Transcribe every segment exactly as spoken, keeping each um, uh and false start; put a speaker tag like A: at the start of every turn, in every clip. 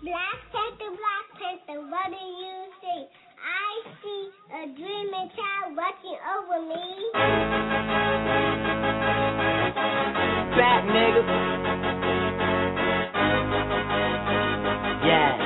A: Black Panther, Black Panther, what do you see? I see a dreaming child watching over me.
B: Back, nigga. Yeah.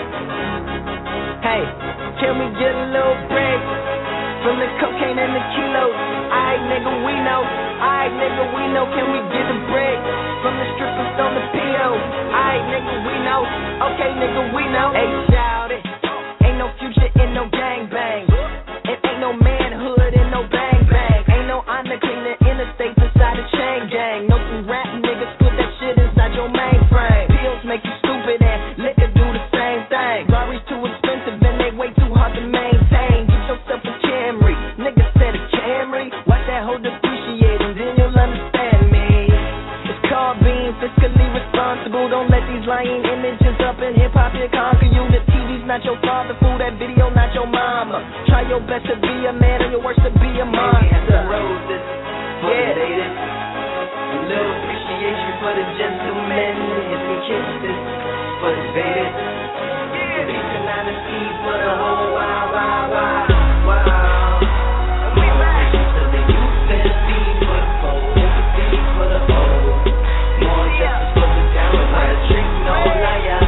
B: Hey, can we get a little break from the cocaine and the kilos? Aight, nigga, we know. Aight, nigga, we know. Can we get a break from the strippers on the P O? Aight, nigga, we know. Okay, nigga, we know. Hey, shout it. Ain't no future in no gangbang. It ain't no manhood in no bang bang. Ain't no honor cleaning interstates inside a chain gang. No some rap niggas put that shit inside your mainframe. Pills make you stupid and liquor do the same thing. Rari's too expensive and they way too hard to maintain. Get yourself a Camry. Nigga said a Camry. Watch that hoe depreciate and then you'll understand me. It's called being fiscally responsible. Don't let these lying images up in hip hop here conquer you. The T V's not your father, fool. That video not your mama. Try your best to be a man and your worst to be a monster. Roses for yeah. the ladies. A little appreciation for the gentlemen. And some kisses for the babies. Yeah. Peace and honesty for the whole wild, wild, wild, wild. We back. To the youth and see for the fold. Empathy for the old. More justice for the down. By the trick, no liar.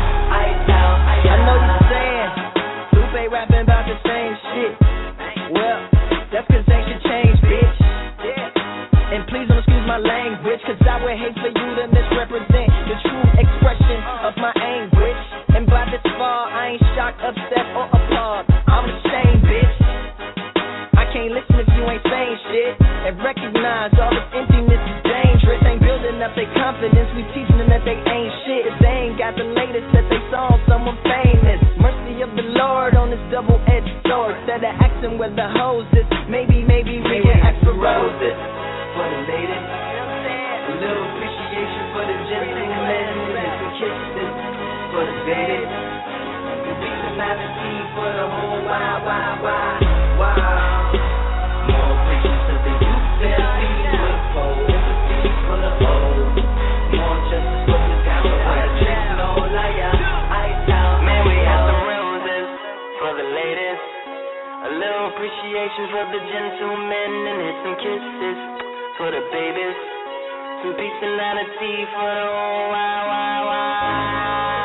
B: I know you saying Lupe rapping about the same shit. Well, that's cause things should change, bitch. And please don't excuse my language, cause I would hate for you to misrepresent the true expression of my anguish. And by this far, I ain't shocked, upset, or appalled. I'm ashamed, bitch. I can't listen if you ain't saying shit. And recognize all this emptiness is dangerous. Ain't building up their confidence, we teaching them that they ain't shit. If they ain't got the latest that they saw someone famous. Mercy of the Lord on this double-edged sword. Instead of asking where the hose is, maybe, maybe we can ask for roses. For the ladies, a little appreciation for the gentlemen. And some kisses for the babies. And peace and honesty for the whole wild, wild, wild, wild. More patience of the youth and see for the fold. Empathy for the old. More justice for the down. By the trick, no liar. Ice out. Man, we have some roses for the ladies. A little appreciation for the gentlemen. And hit some kisses for the babies. Some peace and honesty for the whole wild, wild, wild.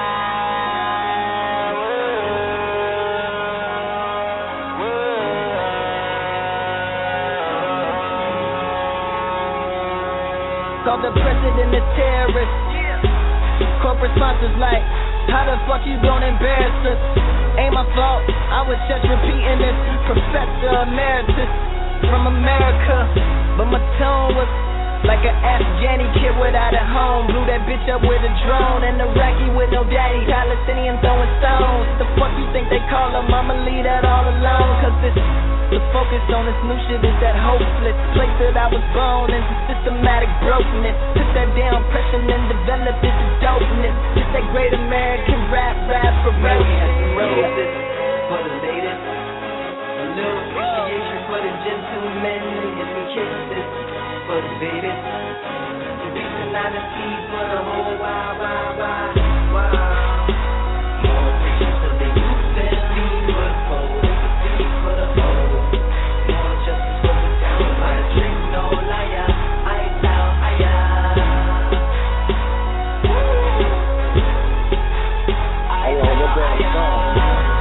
B: Call the president a terrorist. Corporate sponsors like, how the fuck you gon' embarrass us? Ain't my fault, I was just repeating this. Professor Emeritus from America. But my tone was like an Afghani kid without a home. Blew that bitch up with a drone. And Iraqi with no daddy, Palestinian throwing stones. The fuck you think they call them? I'ma leave that all alone. Cause this the focus on this new shit is that hopeless place that I was born into systematic brokenness. Took that down pressure and developed this dopeness. Just that great American rap, rap for rap. Roses for the ladies. A little appreciation for the gentlemen. And some kisses for the babies. Some peace and honesty for the whole wild, wild, wild, wild. More patience of the youth and see for the fold. Empathy for the old. More justice for the down. By the trick, no liar. Ice out, aya. Ice out, aya.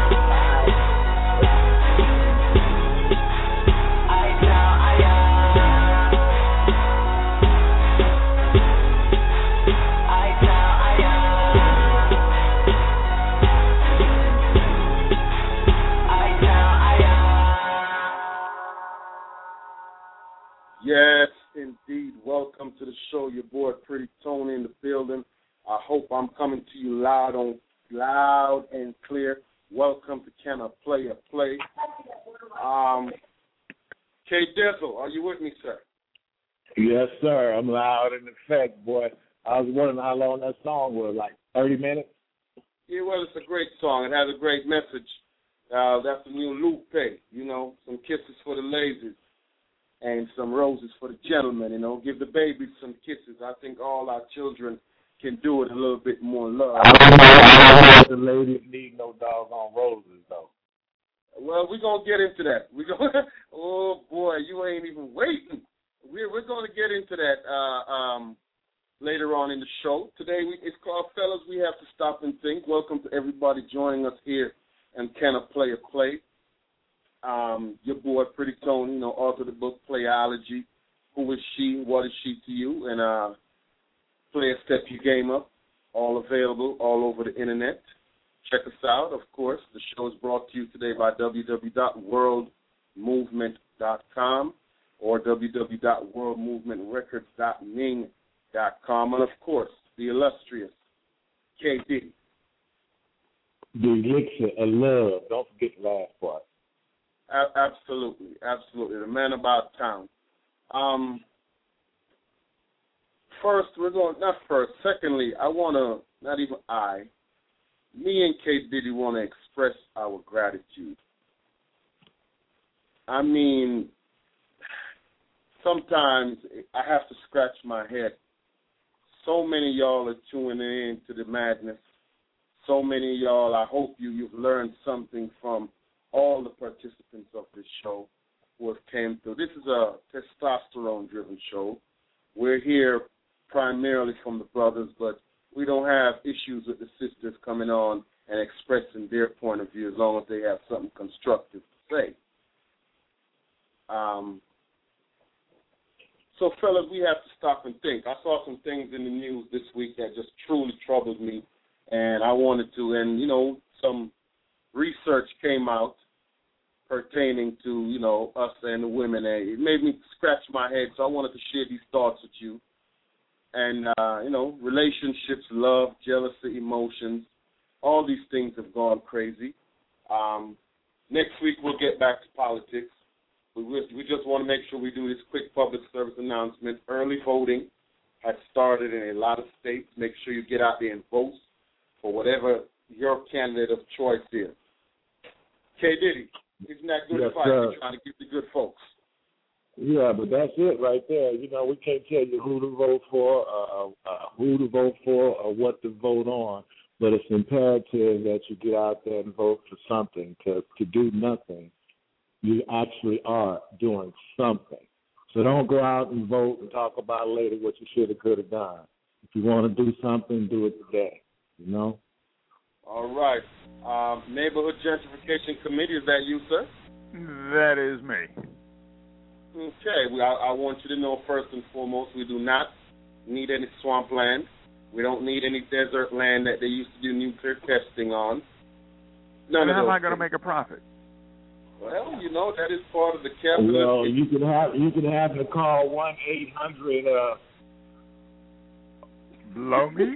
C: Yes, indeed. Welcome to the show. Your boy, Pretty Tony, in the building. I hope I'm coming to you loud on loud and clear. Welcome to Can I Play a Play? Um, K Dizzle, are you with me, sir?
D: Yes, sir. I'm loud in effect, boy. I was wondering how long that song was, like thirty minutes?
C: Yeah, well, it's a great song. It has a great message. Uh, that's the new Lupe, you know, some kisses for the ladies. And some roses for the gentlemen, you know. Give the babies some kisses. I think all our children can do it a little bit more love.
D: I don't know, I don't know if the ladies need no doggone roses, though.
C: Well, we're going to get into that. We're gonna, oh, boy, you ain't even waiting. We're, we're going to get into that uh, um, later on in the show. Today, we, it's called Fellas, We Have to Stop and Think. Welcome to everybody joining us here and Can I Play a Play? Um, your boy, Pretty Tony, you know, author of the book, Playology. Who is she? What is she to you? And uh, play a step your game up. All available all over the internet. Check us out, of course. The show is brought to you today by w w w dot world movement dot com or w w w dot world movement records dot ning dot com. And, of course, the illustrious K. Diddy.
D: The elixir of love. Don't forget the last part.
C: A- absolutely, absolutely. The man about town. Um, first, we're going, not first, secondly, I want to, not even I, me and K. Diddy want to express our gratitude. I mean, sometimes I have to scratch my head. So many of y'all are tuning in to the madness. So many of y'all, I hope you, you've learned something from all the participants of this show who have came through. This is a testosterone-driven show. We're here primarily from the brothers, but we don't have issues with the sisters coming on and expressing their point of view as long as they have something constructive to say. Um, so, fellas, we have to stop and think. I saw some things in the news this week that just truly troubled me, and I wanted to, and, you know, some research came out pertaining to, you know, us and the women. And it made me scratch my head, so I wanted to share these thoughts with you. And, uh, you know, relationships, love, jealousy, emotions, all these things have gone crazy. Um, next week we'll get back to politics. We, we just want to make sure we do this quick public service announcement. Early voting has started in a lot of states. Make sure you get out there and vote for whatever your candidate of choice is. K. Diddy, isn't that good
D: Yes,
C: advice
D: sir.
C: you're trying to give the good folks?
D: Yeah, but that's it right there. You know, we can't tell you who to vote for, uh, uh, who to vote for, or what to vote on. But it's imperative that you get out there and vote for something. To to do nothing, you actually are doing something. So don't go out and vote and talk about later what you should have, could have done. If you want to do something, do it today. You know.
C: All right. Um, Neighborhood Gentrification Committee, is that you, sir?
E: That is me.
C: Okay. We, I, I want you to know, first and foremost, we do not need any swampland. We don't need any desert land that they used to do nuclear testing on. None
E: and
C: of
E: how
C: those
E: am I going to
C: things.
E: make a profit?
C: Well, you know, that is part of the capitalist.
D: Well, you could have you could have to call one eight hundred. Uh,
E: Blow me?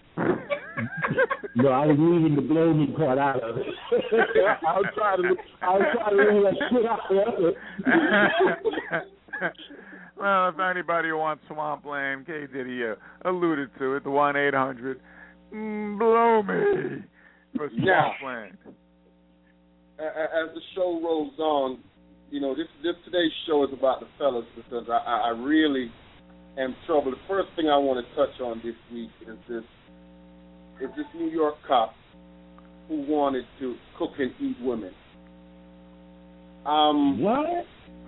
D: No, I was leaving the blow me part out of it. I was trying to I was trying to leave that shit out of it.
E: Well, if anybody wants swampland, K. Diddy uh, alluded to it, the one eight hundred mm, blow me for swampland.
C: As the show rolls on, you know, this this today's show is about the fellas because I, I really am troubled. The first thing I want to touch on this week is this is this New York cop who wanted to cook and eat women. Um,
D: what?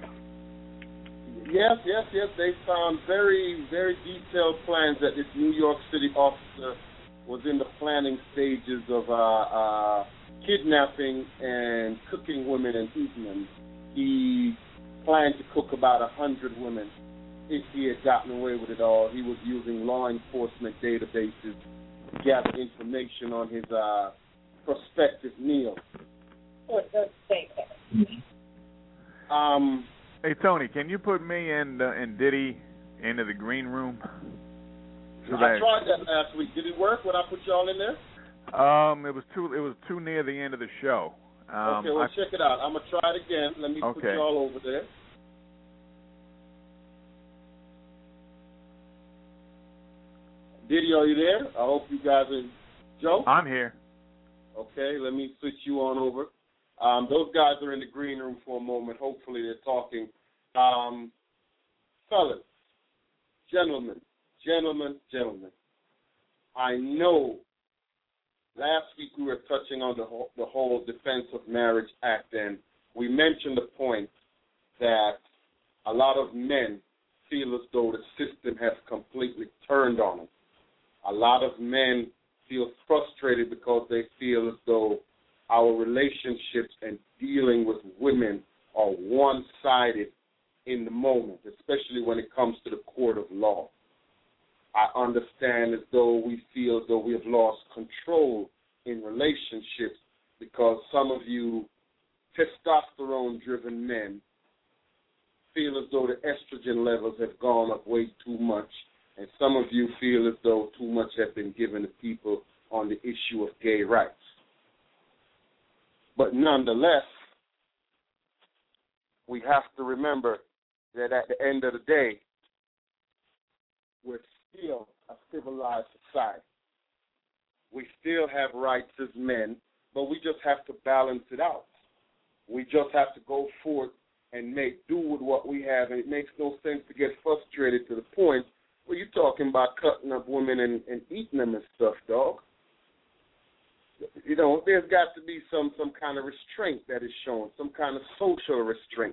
C: Yes, yes, yes. They found very, very detailed plans that this New York City officer was in the planning stages of uh, uh, kidnapping and cooking women and eating them. He planned to cook about a hundred women. If he had gotten away with it all, he was using law enforcement databases to gather information on his uh, prospective meal. Um.
E: Hey, Tony, can you put me and uh, and Diddy into the green room? So
C: I
E: that,
C: tried that last week. Did it work when I put y'all in there?
E: Um, it was too it was too near the end of the show. Um,
C: okay, well,
E: I,
C: check it out. I'm going to try it again. Let me
E: okay.
C: put y'all over there. Diddy, are you there? I hope you guys are. Joe?
E: I'm here.
C: Okay, let me switch you on over. Um, those guys are in the green room for a moment. Hopefully they're talking. Um, fellas, gentlemen, gentlemen, gentlemen, I know last week we were touching on the whole, the whole Defense of Marriage Act, and we mentioned the point that a lot of men feel as though the system has completely turned on them. A lot of men feel frustrated because they feel as though our relationships and dealing with women are one-sided in the moment, especially when it comes to the court of law. I understand as though we feel as though we have lost control in relationships because some of you testosterone-driven men feel as though the estrogen levels have gone up way too much, and some of you feel as though too much has been given to people on the issue of gay rights. But nonetheless, we have to remember that at the end of the day, we're still a civilized society. We still have rights as men, but we just have to balance it out. We just have to go forth and make do with what we have, and it makes no sense to get frustrated to the point where you're talking about cutting up women and, and eating them and stuff, dog. You know, there's got to be some, some kind of restraint that is shown, some kind of social restraint.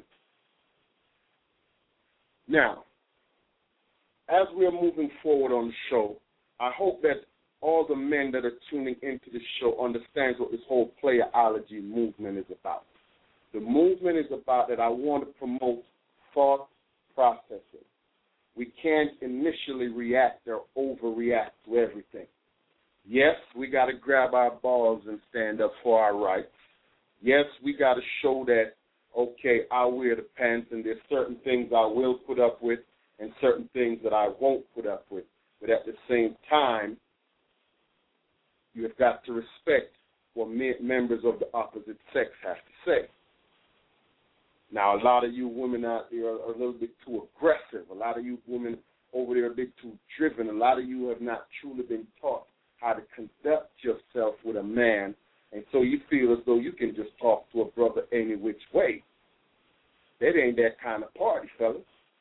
C: Now, as we are moving forward on the show, I hope that all the men that are tuning into the show understands what this whole playerology movement is about. The movement is about that I want to promote thought processing. We can't initially react or overreact to everything. Yes, we got to grab our balls and stand up for our rights. Yes, we got to show that, okay, I wear the pants and there's certain things I will put up with and certain things that I won't put up with. But at the same time, you have got to respect what me- members of the opposite sex have to say. Now, a lot of you women out there are a little bit too aggressive. A lot of you women over there are a bit too driven. A lot of you have not truly been taught how to conduct yourself with a man, and so you feel as though you can just talk to a brother any which way. That ain't that kind of party, fellas.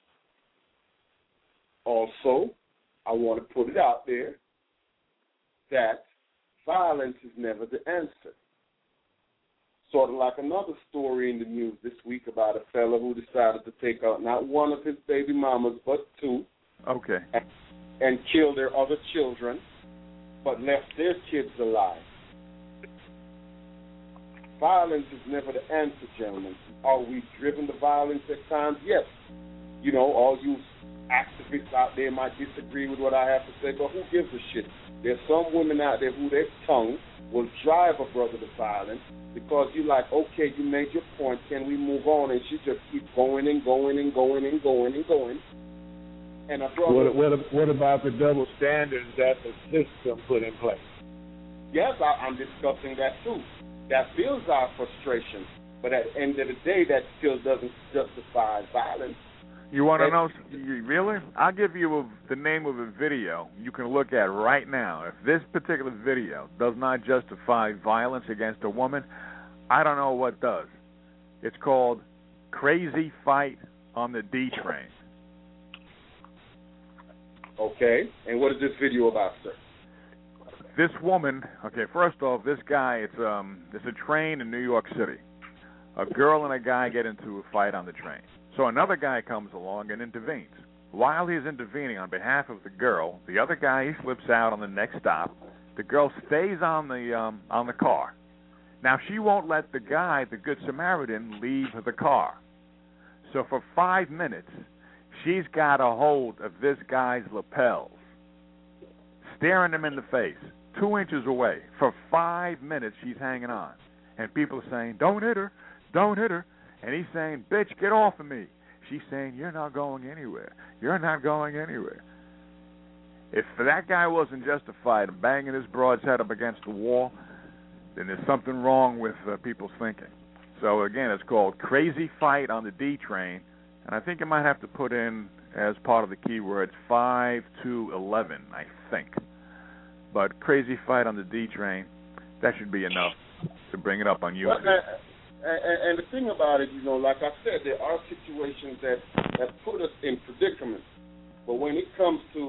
C: Also, I want to put it out there that violence is never the answer. Sort of like another story in the news this week about a fella who decided to take out not one of his baby mamas, but two.
E: Okay.
C: And, and kill their other children, but left their kids alive. Violence is never the answer, gentlemen. Are we driven to violence at times? Yes. You know, all you activists out there might disagree with what I have to say, but who gives a shit? There's some women out there who their tongue will drive a brother to violence because you like, okay, you made your point, can we move on? And she just keeps going and going and going and going and going. And a brother...
D: What, what, what about the double standards that the system put in place?
C: Yes, I, I'm discussing that too. That builds our frustration, but at the end of the day, that still doesn't justify violence.
E: You want to know? You, really? I'll give you a, the name of a video you can look at right now. If this particular video does not justify violence against a woman, I don't know what does. It's called Crazy Fight on the D Train.
C: Okay. And what is this video about, sir?
E: This woman, okay, first off, this guy, it's um, it's a train in New York City. A girl and a guy get into a fight on the train. So another guy comes along and intervenes. While he's intervening on behalf of the girl, the other guy, he slips out on the next stop. The girl stays on the um, on the car. Now, she won't let the guy, the Good Samaritan, leave the car. So for five minutes, she's got a hold of this guy's lapels, staring him in the face, two inches away. For five minutes, she's hanging on. And people are saying, don't hit her, don't hit her. And he's saying, bitch, get off of me. She's saying, you're not going anywhere. You're not going anywhere. If that guy wasn't justified in banging his broad's head up against the wall, then there's something wrong with uh, people's thinking. So, again, it's called Crazy Fight on the D Train. And I think you might have to put in, as part of the keywords, five to eleven, I think. But Crazy Fight on the D Train, that should be enough to bring it up on YouTube.
C: Well, uh, And, and the thing about it, you know, like I said, there are situations that, that put us in predicaments. But when it comes to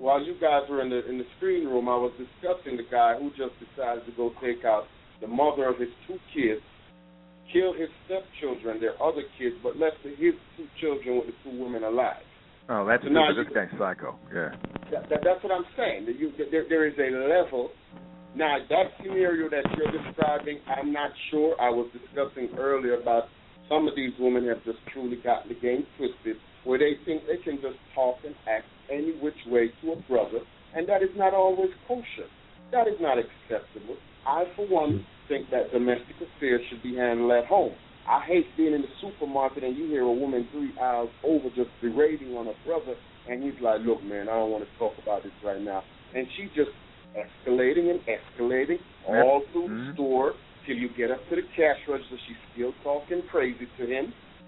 C: while you guys were in the in the screen room, I was discussing the guy who just decided to go take out the mother of his two kids, kill his stepchildren, their other kids, but left his two children with the two women alive.
E: Oh, that's
C: so now
E: this
C: you,
E: guy's psycho. Yeah.
C: That, that, that's what I'm saying. That you, there, there is a level. Now, that scenario that you're describing, I'm not sure. I was discussing earlier about some of these women have just truly gotten the game twisted, where they think they can just talk and act any which way to a brother, and that is not always kosher. That is not acceptable. I, for one, think that domestic affairs should be handled at home. I hate being in the supermarket and you hear a woman three aisles over just berating on her brother, and he's like, look, man, I don't want to talk about this right now. And she just escalating and escalating all through mm-hmm. the store till you get up to the cash register. She's still talking crazy to him.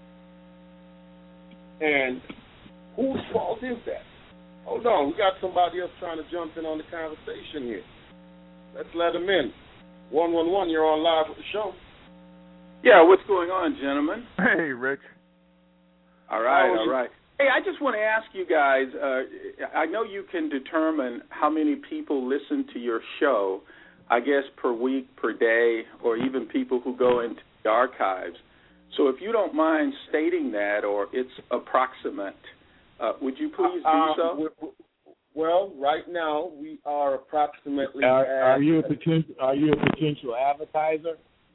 C: And whose fault is that? Hold on, we got somebody else trying to jump in on the conversation here. Let's let him in. one one one, you're on live with the show.
F: Yeah, what's going on, gentlemen?
E: Hey, Rich.
F: All right, all right. Hey, I just want to ask you guys, uh, I know you can determine how many people listen to your show, I guess per week, per day, or even people who go into the archives. So if you don't mind stating that, or it's approximate, uh, would you please do
C: uh,
F: so?
C: Uh, well, right now we are approximately.
D: Are, are you a potential? Are you a potential advertiser?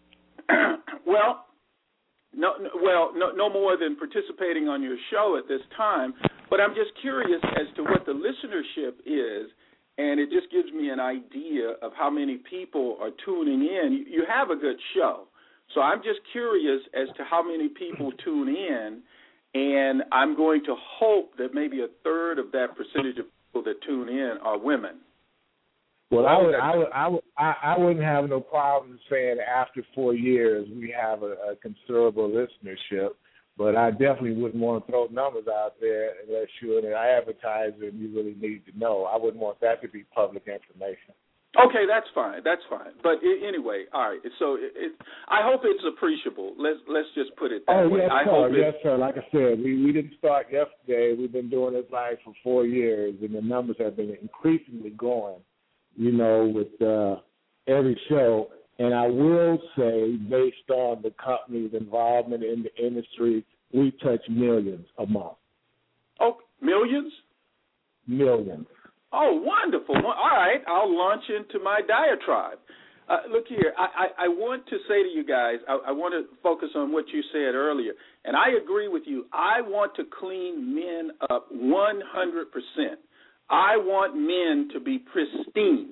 F: well, no, no, well, no, no more than participating on your show at this time. But I'm just curious as to what the listenership is, and it just gives me an idea of how many people are tuning in. You have a good show, so I'm just curious as to how many people tune in, and I'm going to hope that maybe a third of that percentage of people that tune in are women.
D: Well, I would, I would, I would, I, I wouldn't have no problem saying after four years we have a, a considerable listenership, but I definitely wouldn't want to throw numbers out there unless you're an advertiser and you really need to know. I wouldn't want that to be public information.
F: Okay, that's fine. That's fine. But it, anyway, all right. So it, it, I hope it's appreciable. Let's let's just put it that
D: oh,
F: way.
D: Yes,
F: I
D: sir.
F: hope
D: yes, sir. Like I said, we, we didn't start yesterday. We've been doing this live for four years, and the numbers have been increasingly growing, you know, with uh, every show. And I will say, based on the company's involvement in the industry, we touch millions a month.
F: Oh, millions?
D: Millions.
F: Oh, wonderful. All right, I'll launch into my diatribe. Uh, look here, I, I, I want to say to you guys, I, I want to focus on what you said earlier, and I agree with you. I want to clean men up one hundred percent. I want men to be pristine.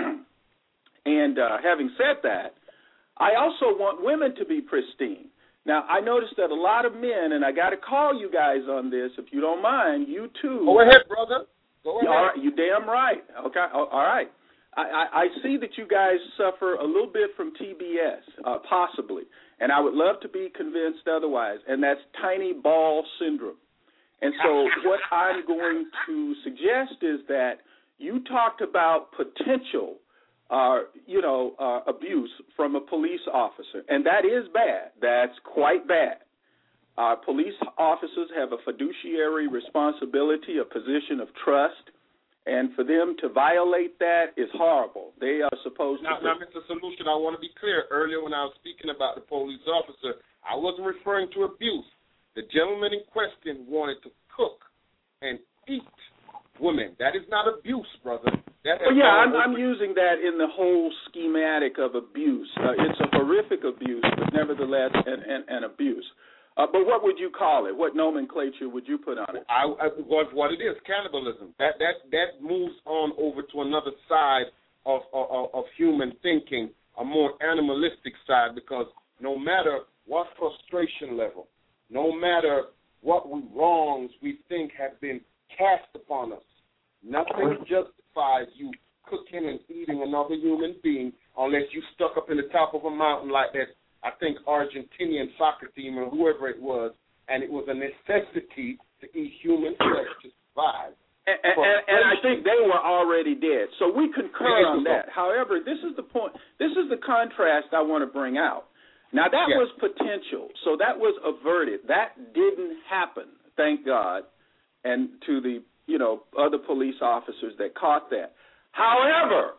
F: and uh, having said that, I also want women to be pristine. Now, I noticed that a lot of men, and I got to call you guys on this, if you don't mind, you too.
C: Go ahead, brother. Go ahead.
F: All right, you damn right. Okay, all right. I, I, I see that you guys suffer a little bit from T B S, uh, possibly, and I would love to be convinced otherwise, and that's tiny ball syndrome. And so what I'm going to suggest is that you talked about potential, uh, you know, uh, abuse from a police officer, and that is bad. That's quite bad. Uh, police officers have a fiduciary responsibility, a position of trust, and for them to violate that is horrible. They are supposed
C: now,
F: to...
C: Now, Mister Solution, I want to be clear. Earlier when I was speaking about the police officer, I wasn't referring to abuse. The gentleman in question wanted to cook and eat women. That is not abuse, brother. That
F: well, yeah, I'm, I'm using that in the whole schematic of abuse. Uh, it's a horrific abuse, but nevertheless an, an, an abuse. Uh, but what would you call it? What nomenclature would you put on it?
C: I, I, what it is, cannibalism. That that that moves on over to another side of, of of human thinking, a more animalistic side, because no matter what frustration level, no matter what wrongs we think have been cast upon us, nothing justifies you cooking and eating another human being unless you stuck up in the top of a mountain like that, I think, Argentinian soccer team or whoever it was, and it was a necessity to eat human flesh to survive.
F: And, and, and I think they were already dead. So we concur on that. However, this is the point. This is the contrast I want to bring out. Now, that yes. was potential. So that was averted. That didn't happen, thank God, and to the you know, other police officers that caught that. However,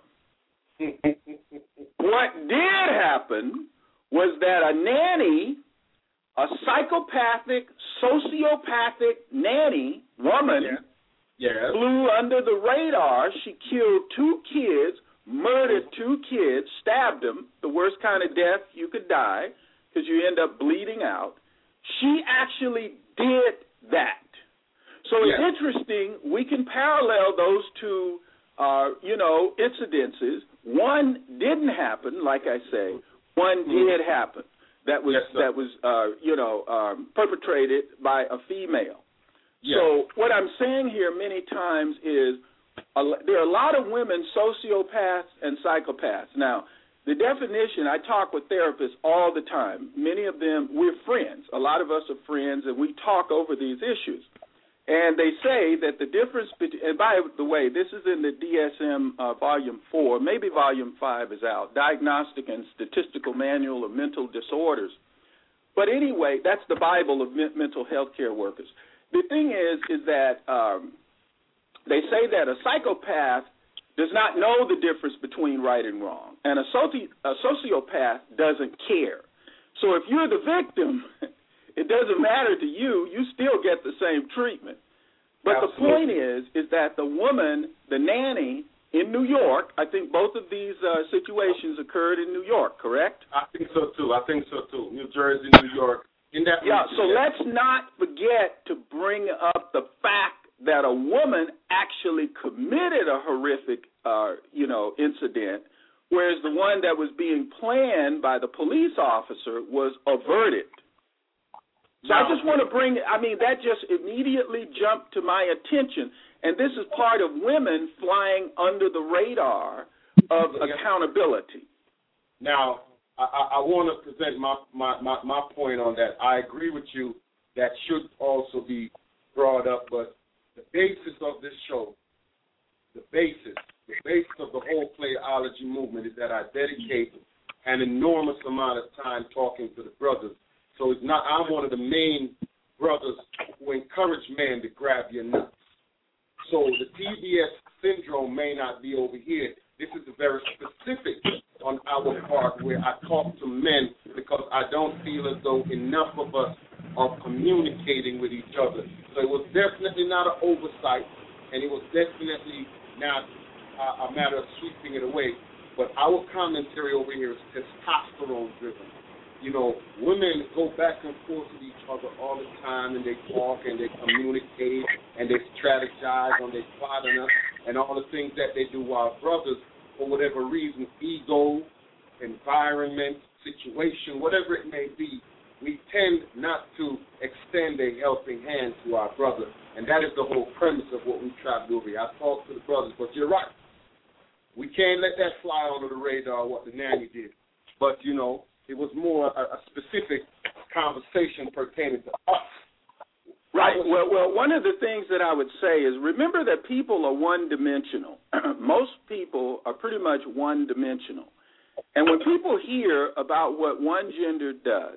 F: what did happen was that a nanny, a psychopathic, sociopathic nanny woman,
C: yeah. Yeah.
F: flew under the radar. She killed two kids, murdered two kids, stabbed them, the worst kind of death you could die because you end up bleeding out. She actually did that. So
C: yeah.
F: it's interesting. We can parallel those two, uh, you know, incidences. One didn't happen, like I say. One mm-hmm. did happen. That was
C: yes,
F: that was uh, you know um, perpetrated by a female.
C: Yes.
F: So what I'm saying here many times is a, there are a lot of women sociopaths and psychopaths. Now, the definition, I talk with therapists all the time. Many of them, we're friends. A lot of us are friends, and we talk over these issues. And they say that the difference between, and by the way, this is in the D S M uh, Volume four, maybe Volume five is out, Diagnostic and Statistical Manual of Mental Disorders. But anyway, that's the Bible of me- mental health care workers. The thing is, is that um, they say that a psychopath does not know the difference between right and wrong, and a, soci- a sociopath doesn't care. So if you're the victim, it doesn't matter to you. You still get the same treatment. But
C: Absolutely.
F: The point is, is that the woman, the nanny in New York, I think both of these uh, situations occurred in New York, correct?
C: I think so, too. I think so, too. New Jersey, New York. In that
F: yeah,
C: region,
F: so
C: yeah.
F: let's not forget to bring up the fact that a woman actually committed a horrific, uh, you know, incident, whereas the one that was being planned by the police officer was averted. So I just want to bring, I mean, that just immediately jumped to my attention. And this is part of women flying under the radar of accountability.
C: Now, I, I want to present my, my, my, my point on that. I agree with you. That should also be brought up. But the basis of this show, the basis, the basis of the whole playology movement is that I dedicate an enormous amount of time talking to the brothers. So it's not, I'm one of the main brothers who encourage men to grab your nuts. So the T B S syndrome may not be over here. This is very specific on our part where I talk to men because I don't feel as though enough of us are communicating with each other. So it was definitely not an oversight, and it was definitely not a, a matter of sweeping it away. But our commentary over here is testosterone-driven. You know, women go back and forth with each other all the time, and they talk, and they communicate, and they strategize, and they plot on us, and all the things that they do, while brothers, for whatever reason, ego, environment, situation, whatever it may be, we tend not to extend a helping hand to our brother, and that is the whole premise of what we try to do here. I talk to the brothers, but you're right. We can't let that fly under the radar, what the nanny did. But, you know, it was more a, a specific conversation pertaining to us.
F: Right. Well, well, one of the things that I would say is remember that people are one-dimensional. Most people are pretty much one-dimensional. And when people hear about what one gender does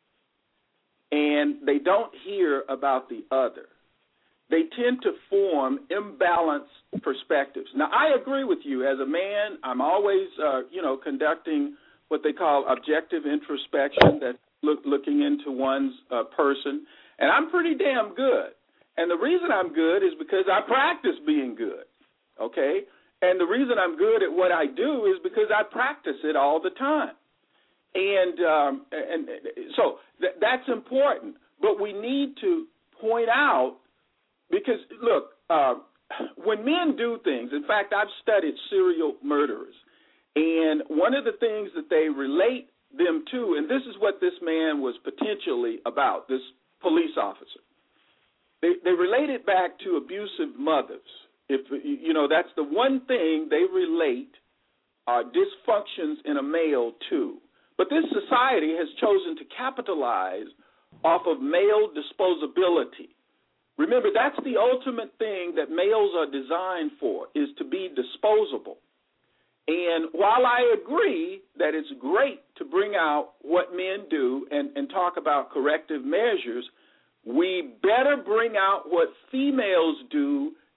F: and they don't hear about the other, they tend to form imbalanced perspectives. Now, I agree with you. As a man, I'm always, uh, you know, conducting what they call objective introspection, that's look, looking into one's uh, person, and I'm pretty damn good. And the reason I'm good is because I practice being good, okay? And the reason I'm good at what I do is because I practice it all the time. And um, and so th- that's important. But we need to point out, because, look, uh, when men do things, in fact, I've studied serial murderers, and one of the things that they relate them to, and this is what this man was potentially about, this police officer, they, they relate it back to abusive mothers. If you know, that's the one thing they relate uh, dysfunctions in a male to. But this society has chosen to capitalize off of male disposability. Remember, that's the ultimate thing that males are designed for, is to be disposable. And while I agree that it's great to bring out what men do and, and talk about corrective measures, we better bring out what females do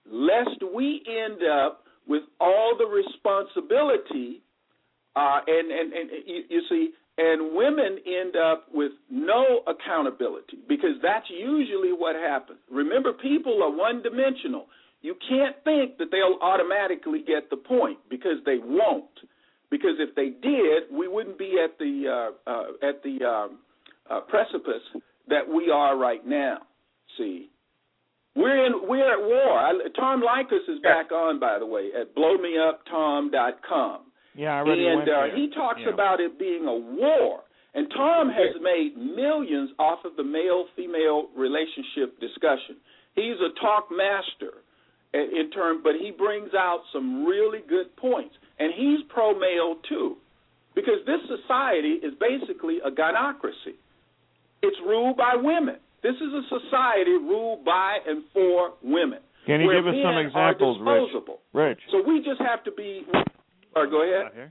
F: lest we end up with all the responsibility, uh, and, and, and you, you see, and women end up with no accountability, because that's usually what happens. Remember, people are one-dimensional. You can't think that they'll automatically get the point, because they won't. Because if they did, we wouldn't be at the uh, uh, at the um, uh, precipice that we are right now. See, we're in we're at war. I, Tom Likas is back on, by the way, at blow me up tom dot com.
G: Yeah, I already
F: and
G: went
F: uh,
G: there.
F: he talks
G: yeah.
F: about it being a war. And Tom has made millions off of the male-female relationship discussion. He's a talk master in term, but he brings out some really good points. And he's pro-male, too, because this society is basically a gynocracy. It's ruled by women. This is a society ruled by and for women.
G: Can you
F: where
G: give us some
F: men
G: examples,
F: are disposable.
G: Rich? Rich.
F: So we just have to be... Or go ahead.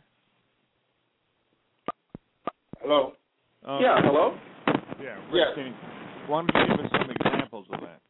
C: Hello?
G: Um,
F: yeah, hello?
G: Yeah, Rich,
C: yes.
G: Can you, why don't you give us some examples of that?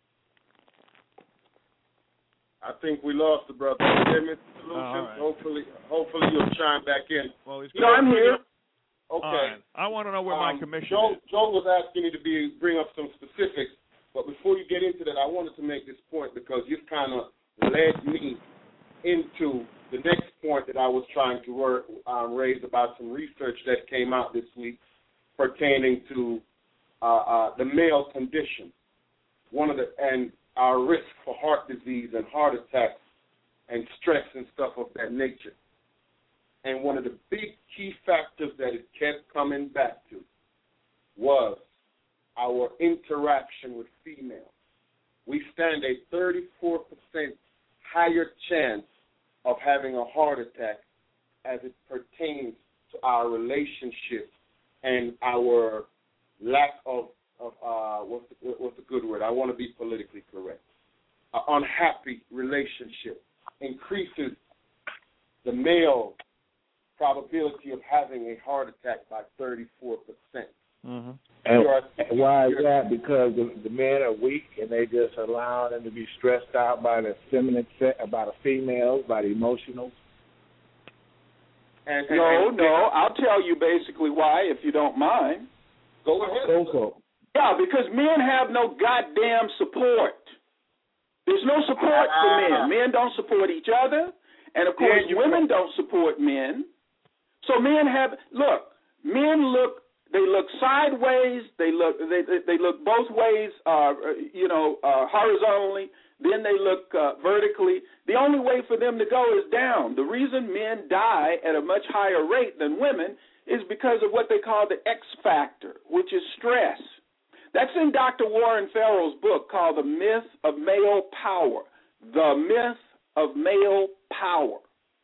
C: I think we lost the brother. Solutions.
G: Oh, right.
C: Hopefully, hopefully you'll chime back in.
G: Well, he's
F: no, I'm here.
C: Okay.
G: Right. I want to know where
C: um,
G: my commission
C: Joe,
G: is.
C: Joe was asking you to be bring up some specifics, but before you get into that, I wanted to make this point because you've kind of led me into the next point that I was trying to work, um, raise about some research that came out this week pertaining to uh, uh, the male condition. One of the and our risk for heart disease and heart attacks and stress and stuff of that nature. And one of the big key factors that it kept coming back to was our interaction with females. We stand a thirty-four percent higher chance of having a heart attack as it pertains to our relationships and our lack of Of uh, what's the, what's the good word? I want to be politically correct. An unhappy relationship increases the male probability of having a heart attack by thirty-four percent.
D: Mm-hmm. And, and why is that? Because the, the men are weak and they just allow them to be stressed out by the feminine, by the females, by the emotionals.
C: And, and,
F: no,
C: and,
F: no. I'll tell you basically why, if you don't mind.
C: Go ahead.
D: Go so.
F: Yeah, because men have no goddamn support. There's no support
C: uh,
F: for men. Men don't support each other, and of course,
C: yeah,
F: women don't support men. So men have look. Men look. They look sideways. They look. They they look both ways. Uh, you know, uh, horizontally. Then they look uh, vertically. The only way for them to go is down. The reason men die at a much higher rate than women is because of what they call the X factor, which is stress. That's in Doctor Warren Farrell's book called The Myth of Male Power. The Myth of Male Power.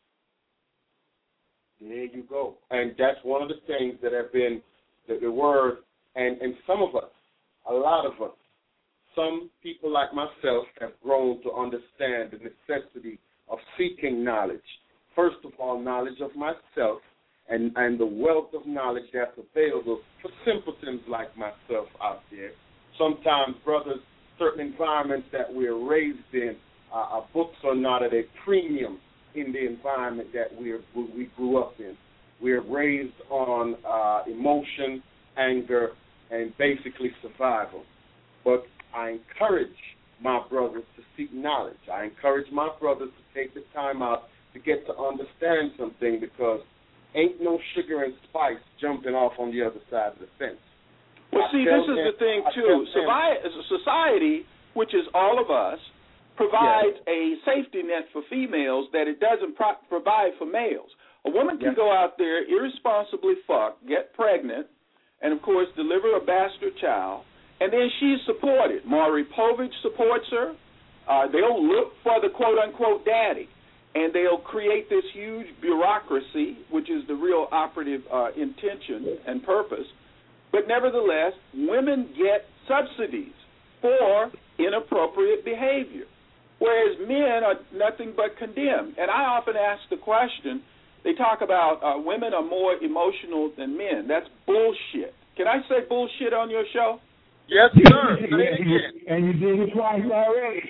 C: There you go. And that's one of the things that have been the, the word, and, and some of us, a lot of us, some people like myself have grown to understand the necessity of seeking knowledge. First of all, knowledge of myself, And, and the wealth of knowledge that's available for simpletons like myself out there. Sometimes, brothers, certain environments that we're raised in, uh, our books are not at a premium in the environment that we're, we grew up in. We're raised on uh, emotion, anger, and basically survival. But I encourage my brothers to seek knowledge. I encourage my brothers to take the time out to get to understand something, because ain't no sugar and spice jumping off on the other side of the fence.
F: Well,
C: I
F: see, this is
C: them,
F: the thing,
C: I
F: too. Society, which is all of us, provides yes. a safety net for females that it doesn't pro- provide for males. A woman can yes. go out there, irresponsibly fuck, get pregnant, and, of course, deliver a bastard child, and then she's supported. Maury Povich supports her. Uh, they'll look for the quote-unquote daddy. And they'll create this huge bureaucracy, which is the real operative uh, intention and purpose. But nevertheless, women get subsidies for inappropriate behavior, whereas men are nothing but condemned. And I often ask the question, they talk about uh, women are more emotional than men. That's bullshit. Can I say bullshit on your show?
C: Yes, sir. Say it again.
D: And you did it twice already.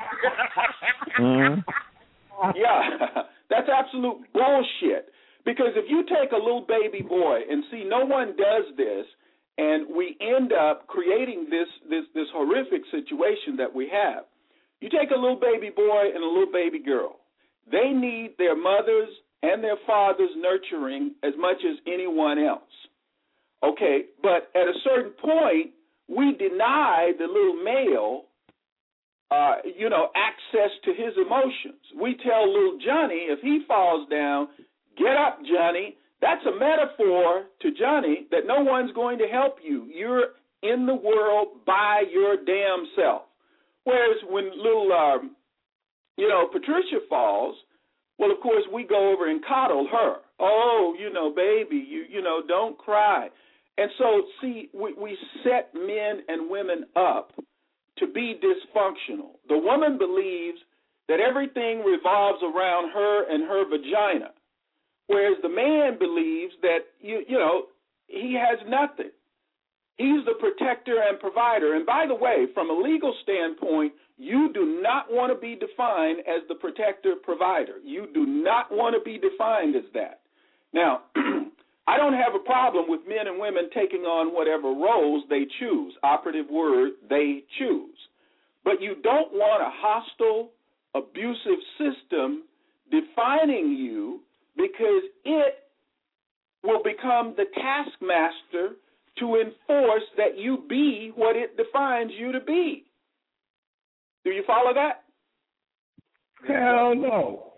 E: Mhm.
F: Yeah, that's absolute bullshit. Because if you take a little baby boy and see no one does this, and we end up creating this this this horrific situation that we have. You take a little baby boy and a little baby girl. They need their mothers and their fathers nurturing as much as anyone else. Okay, but at a certain point, we deny the little male, uh, you know, access to his emotions. We tell little Johnny, if he falls down, get up, Johnny. That's a metaphor to Johnny that no one's going to help you. You're in the world by your damn self. Whereas when little, um, you know, Patricia falls, well, of course, we go over and coddle her. Oh, you know, baby, you you know, don't cry. And so, see, we, we set men and women up to be dysfunctional. The woman believes that everything revolves around her and her vagina, whereas the man believes that, you, you know, he has nothing. He's the protector and provider. And by the way, from a legal standpoint, you do not want to be defined as the protector provider. You do not want to be defined as that. Now, I don't have a problem with men and women taking on whatever roles they choose. Operative word, they choose. But you don't want a hostile, abusive system defining you, because it will become the taskmaster to enforce that you be what it defines you to be. Do you follow that?
D: Hell no.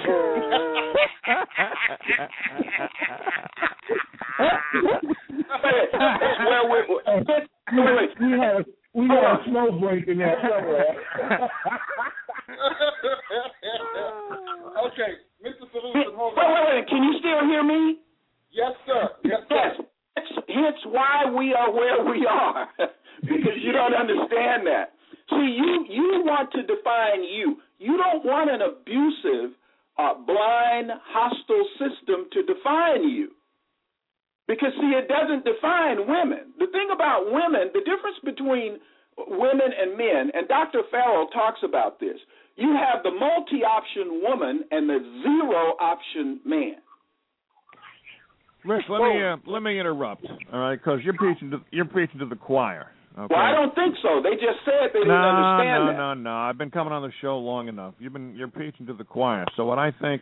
F: well, wait, wait, wait.
D: We have we have a snow break in there somewhere.
C: Okay, Mister Solution, hold
F: wait,
C: on.
F: wait, wait. Can you still hear me?
C: Yes, sir. Yes, sir.
F: Yes. Hence why we are where we are, because you don't understand that. See, you, you want to define you. You don't want an abusive, uh, blind, hostile system to define you. Because, see, it doesn't define women. The thing about women, the difference between women and men, and Doctor Farrell talks about this, you have the multi-option woman and the zero-option man.
G: Rick, let me uh, let me interrupt, all right? Because you're preaching to you're preaching to the choir. Okay?
F: Well, I don't think so. They just said they didn't
G: no,
F: understand
G: no,
F: that.
G: No, no, no. I've been coming on the show long enough. You've been you're preaching to the choir. So what I think,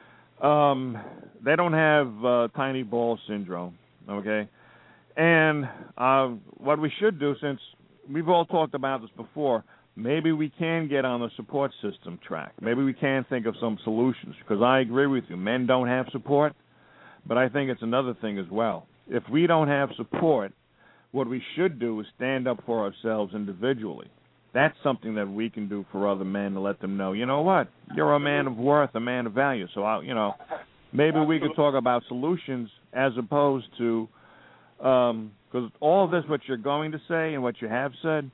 G: um, they don't have uh, tiny ball syndrome, okay? And uh, what we should do, since we've all talked about this before, maybe we can get on the support system track. Maybe we can think of some solutions. Because I agree with you, men don't have support. But I think it's another thing as well. If we don't have support, what we should do is stand up for ourselves individually. That's something that we can do for other men to let them know, you know what, you're a man of worth, a man of value. So, I'll, you know, maybe we could talk about solutions as opposed to, because um, all of this, what you're going to say and what you have said,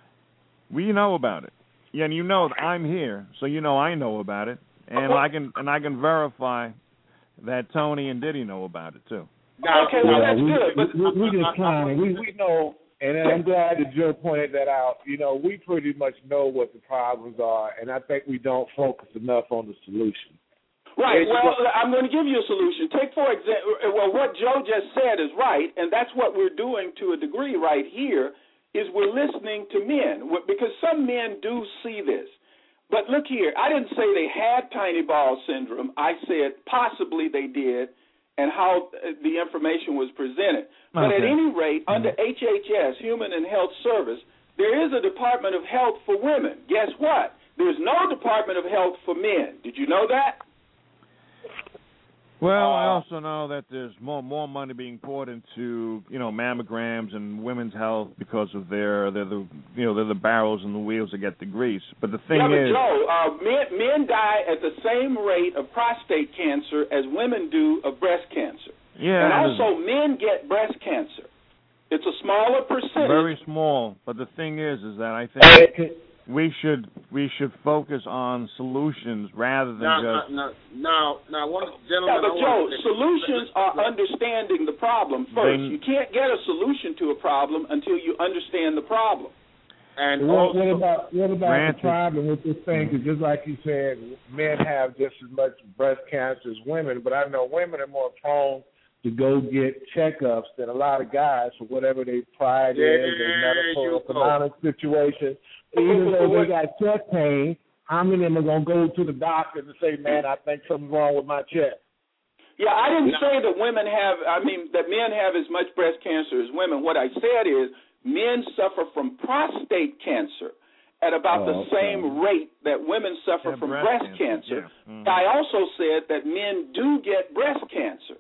G: we know about it. Yeah, and you know that I'm here, so you know I know about it, and I can and I can verify that Tony and Diddy know about it too.
F: Okay, well,
D: yeah,
F: that's
D: we,
F: good. But
D: we, we just trying. We we know, and I'm glad that Joe pointed that out. You know, we pretty much know what the problems are, and I think we don't focus enough on the solution.
F: Right. Well, I'm going to give you a solution. Take, for example, well, what Joe just said is right, and that's what we're doing to a degree right here, is we're listening to men, because some men do see this. But look here, I didn't say they had tiny ball syndrome. I said possibly they did, and how the information was presented. But
G: Okay.
F: at any rate, under H H S, Human and Health Service, there is a Department of Health for women. Guess what? There's no Department of Health for men. Did you know that?
G: Well, I also know that there's more more money being poured into, you know, mammograms and women's health because of their they're the you know they're the barrels and the wheels that get the grease. But the thing
F: yeah, but
G: is,
F: Joe, uh, men men die at the same rate of prostate cancer as women do of breast cancer.
G: yeah,
F: And
G: there's-
F: also, men get breast cancer. It's a smaller percentage.
G: very small. But the thing is, is that I
D: Hey,
G: think
D: can,
G: we should we should focus on solutions rather than
C: now,
G: just.
C: Now, now, now, one gentleman.
F: Yeah, but
C: I
F: Joe,
C: want to
F: solutions are understanding the problem first.
G: Then,
F: you can't get a solution to a problem until you understand the problem.
C: And
D: what,
C: also,
D: what about what about
G: granted,
D: the problem with this thing? Because just like you said, men have just as much breast cancer as women, but I know women are more prone to go get checkups than a lot of guys for whatever their pride
C: There
D: is, their medical
C: you
D: economic situation. Even though they got chest pain, how many of them are going to go to the doctor and say, man, I think something's wrong with my chest?
F: Yeah, I didn't say that women have, I mean, that men have as much breast cancer as women. What I said is men suffer from prostate cancer at about
D: Oh,
F: the
D: okay.
F: same rate that women suffer
G: Yeah,
F: from
G: breast
F: breast
G: cancer,
F: cancer.
G: yeah. Mhm.
F: I also said that men do get breast cancer.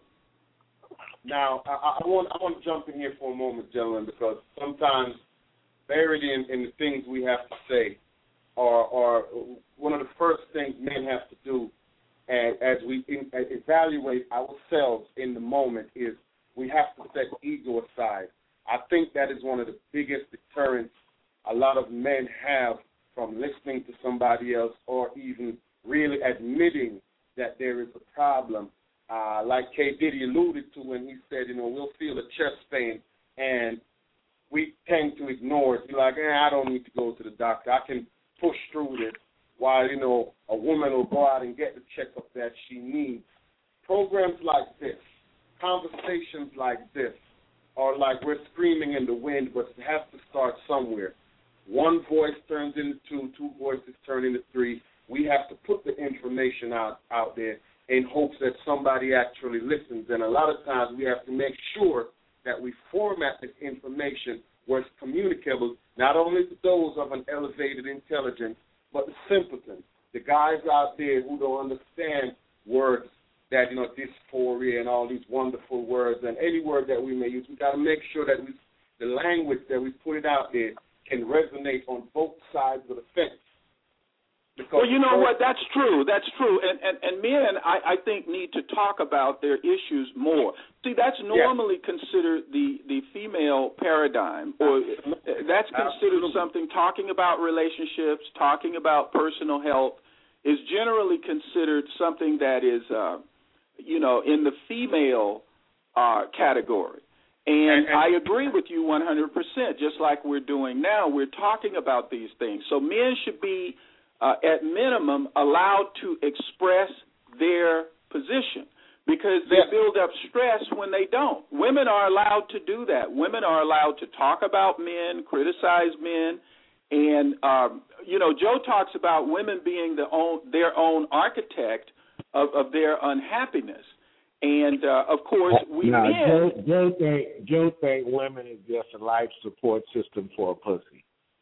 C: now I, I want I want to jump in here for a moment, gentlemen, because sometimes buried in, in the things we have to say are, are one of the first things men have to do, and as we in, as evaluate ourselves in the moment, is we have to set ego aside. I think that is one of the biggest deterrents a lot of men have from listening to somebody else or even really admitting that there is a problem. Uh, like K. Diddy alluded to when he said, you know, we'll feel a chest pain and we tend to ignore it. Be like, eh, I don't need to go to the doctor. I can push through this. While, you know, a woman will go out and get the checkup that she needs. Programs like this, conversations like this, are like we're screaming in the wind, but it has to start somewhere. One voice turns into two, two voices turn into three. We have to put the information out, out there in hopes that somebody actually listens. And a lot of times we have to make sure that we format this information where it's communicable, not only to those of an elevated intelligence, but the simpletons, the guys out there who don't understand words that, you know, dysphoria and all these wonderful words, and any word that we may use. We got to make sure that we, the language that we put it out there can resonate on both sides of the fence.
F: Because well, you know what? That's true. That's true. And and, and men, I, I think, need to talk about their issues more. See, that's normally yeah. considered the, the female paradigm, or Absolutely. that's considered Absolutely. something. Talking about relationships, talking about personal health, is generally considered something that is, uh, you know, in the female uh, category. And, and, and I agree with you one hundred percent. Just like we're doing now, we're talking about these things. So men should be, Uh, at minimum, allowed to express their position because they yeah. build up stress when they don't. Women are allowed to do that. Women are allowed to talk about men, criticize men, and, um, you know, Joe talks about women being the own, their own architect of, of their unhappiness. And, uh, of course, we
D: now,
F: men...
D: Joe, Joe, think, Joe think women is just a life support system for a pussy.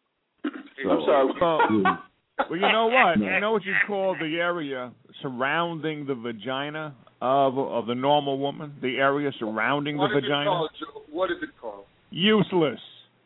F: So, I'm sorry.
G: Well, Well, you know what? You know what you call the area surrounding the vagina of of the normal woman? The area surrounding
C: what
G: the
C: is
G: vagina?
C: It called, Joe? What is it called?
G: Useless.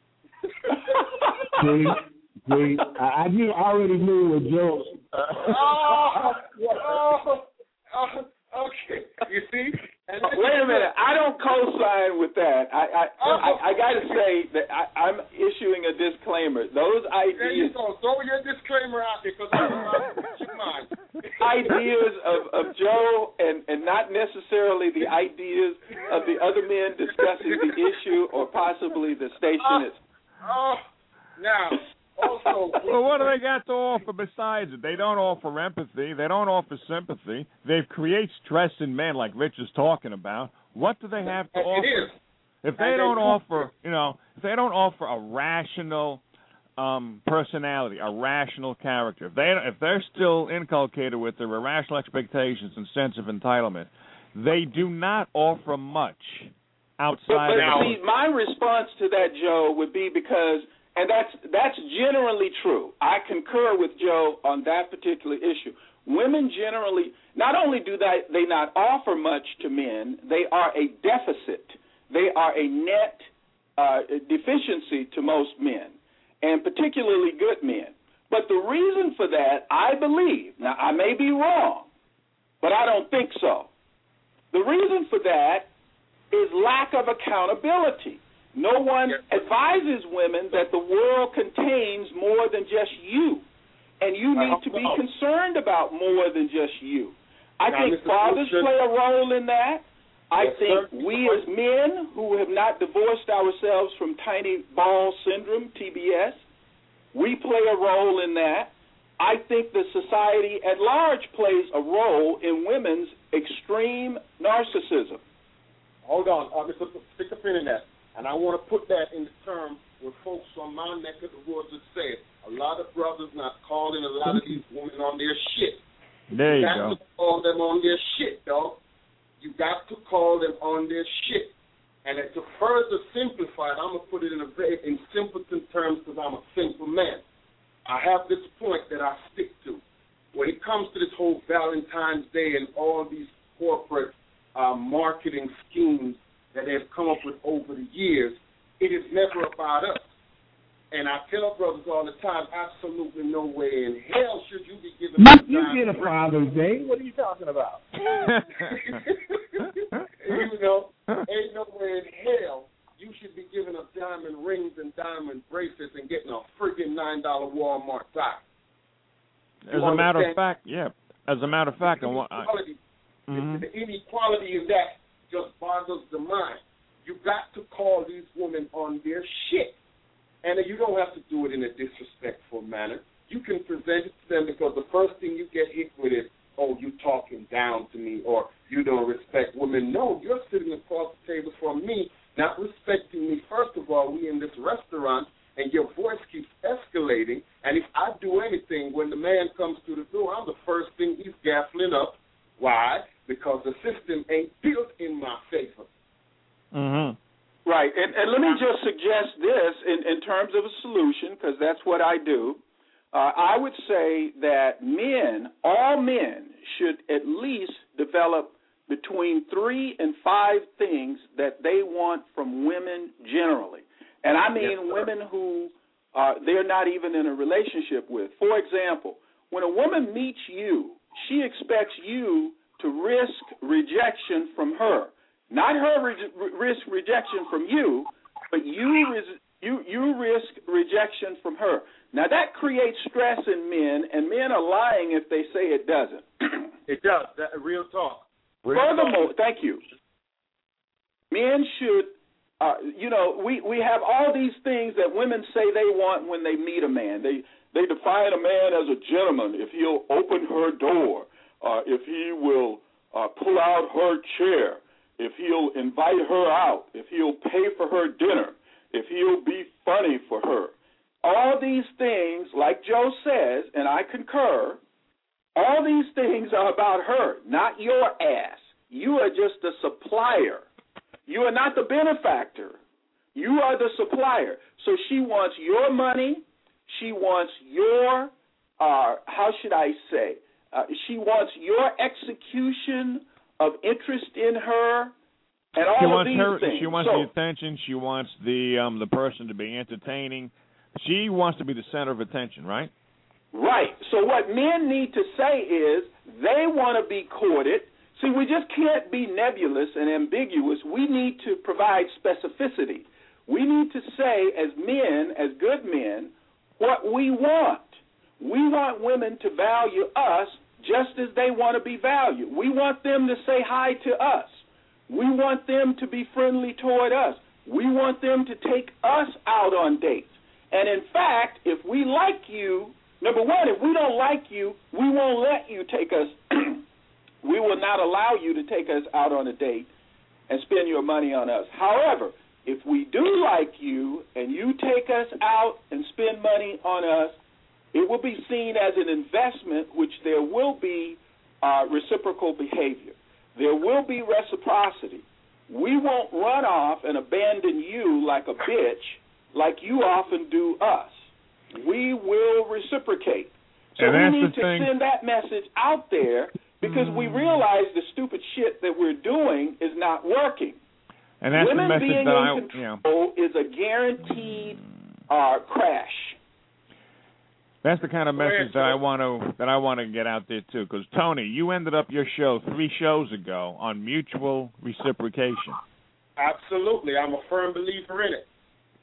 D: see, see, I, I knew, already knew what Joe. Uh,
C: oh, oh, oh, okay. You see? And
F: Wait a minute. I don't co-sign with that. I I, oh. I, I got to say that I, I'm issuing a disclaimer. Those ideas.
C: There you go. Throw your disclaimer out there because I'm mind.
F: Ideas of, of Joe and, and not necessarily the ideas of the other men discussing the issue or possibly the station.
C: Uh, oh, now. Also,
G: well, what do they got to offer besides it? They don't offer empathy. They don't offer sympathy. They create stress in men, like Rich is talking about. What do they have to
C: it
G: offer?
C: Is.
G: If they and don't offer, you know, if they don't offer a rational um, personality, a rational character, if they if they're still inculcated with their irrational expectations and sense of entitlement, they do not offer much outside.
F: But, but
G: of
F: see, my response to that, Joe, would be because. And that's that's generally true. I concur with Joe on that particular issue. Women generally, not only do they, they not offer much to men, they are a deficit. They are a net uh, deficiency to most men, and particularly good men. But the reason for that, I believe, now I may be wrong, but I don't think so. The reason for that is lack of accountability. No one advises women that the world contains more than just you, and you need to be concerned about more than just you. I
C: now,
F: think
C: Mister
F: fathers
C: Wilson,
F: play a role in that. I
C: yes,
F: think
C: sir.
F: we as men who have not divorced ourselves from tiny ball syndrome, T B S, we play a role in that. I think the society at large plays a role in women's extreme narcissism.
C: Hold on, uh, Mister Stick a pin in that. And I want to put that in the term where folks from my neck of the woods have said, a lot of brothers not calling a lot of these women on their shit.
G: There you,
C: you got
G: go.
C: to call them on their shit, dog. You got to call them on their shit. And to further simplify it, I'm going to put it in a very in simpleton terms because I'm a simple man. I have this point that I stick to. When it comes to this whole Valentine's Day and all these corporate uh, marketing schemes that they've come up with over the years, it is never about us. And I tell brothers all the time, absolutely no way in hell should you be giving
D: You,
C: up
D: you
C: time.
D: get a Father's Day. What are you talking about?
C: You know, ain't no way in hell you should be giving up diamond rings and diamond bracelets and getting a friggin' nine dollar Walmart sock.
G: As a matter of fact, yeah. As a matter of fact,
C: the
G: I want.
C: inequality,
G: Mm-hmm.
C: the inequality in that just boggles the mind. You got to call these women on their shit. And you don't have to do it in a disrespectful manner. You can present it to them because the first thing you get hit with is, oh, you talking down to me or you don't respect women. No, you're sitting across the table from me, not respecting me. First of all, we in this restaurant and your voice keeps escalating. And if I do anything, when the man comes through the door, I'm the first thing he's gaffling up. Why? Because the system ain't built in my favor.
G: Mm-hmm.
F: Right, and, and let me just suggest this in, in terms of a solution, because that's what I do. Uh, I would say that men, all men, should at least develop between three and five things that they want from women generally. And I mean yes, women who uh, they're not even in a relationship with. For example, when a woman meets you, she expects you to risk rejection from her. Not her re- risk rejection from you, but you, res- you you risk rejection from her. Now, that creates stress in men, and men are lying if they say it doesn't.
C: It does. That, real talk. Real
F: Furthermore,
C: talk.
F: thank you. Men should, uh, you know, we, we have all these things that women say they want when they meet a man. They, they define a man as a gentleman if he'll open her door, uh, if he will uh, pull out her chair, if he'll invite her out, if he'll pay for her dinner, if he'll be funny for her. All these things, like Joe says, and I concur, all these things are about her, not your ass. You are just the supplier. You are not the benefactor. You are the supplier. So she wants your money. She wants your, uh, how should I say, uh, she wants your execution of interest in her, and all
G: she
F: of
G: wants
F: these
G: her,
F: things.
G: She wants
F: so,
G: the attention. She wants the um, the person to be entertaining. She wants to be the center of attention, right?
F: Right. So what men need to say is they want to be courted. See, we just can't be nebulous and ambiguous. We need to provide specificity. We need to say, as men, as good men, what we want. We want women to value us just as they want to be valued. We want them to say hi to us. We want them to be friendly toward us. We want them to take us out on dates. And in fact, if we like you, number one, if we don't like you, we won't let you take us, we will not allow you to take us out on a date and spend your money on us. However, if we do like you and you take us out and spend money on us, it will be seen as an investment, which there will be uh, reciprocal behavior. There will be reciprocity. We won't run off and abandon you like a bitch like you often do us. We will reciprocate. So
G: and
F: we need to
G: thing.
F: send that message out there because we realize the stupid shit that we're doing is not working.
G: And that's
F: Women
G: the message
F: being
G: that
F: in
G: I,
F: control
G: yeah.
F: is a guaranteed uh, crash.
G: That's the kind of message that I want to that I want to get out there too. Because Tony, you ended up your show three shows ago on mutual reciprocation.
C: Absolutely. I'm a firm believer in it.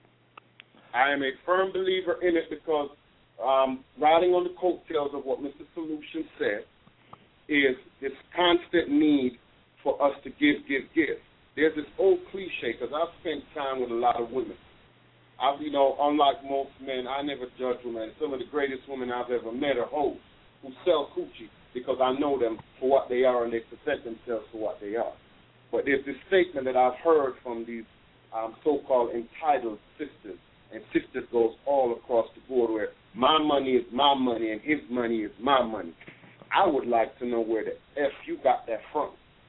C: I am a firm believer in it because um, riding on the coattails of what Mister Solution said is this constant need for us to give, give, give. There's this old cliche, because I've spent time with a lot of women. I've, you know, unlike most men, I never judge women. Some of the greatest women I've ever met are hoes who sell coochie because I know them for what they are and they present themselves for what they are. But there's this statement that I've heard from these um, so-called entitled sisters, and sisters goes all across the board where my money is my money and his money is my money. I would like to know where the F you got that from.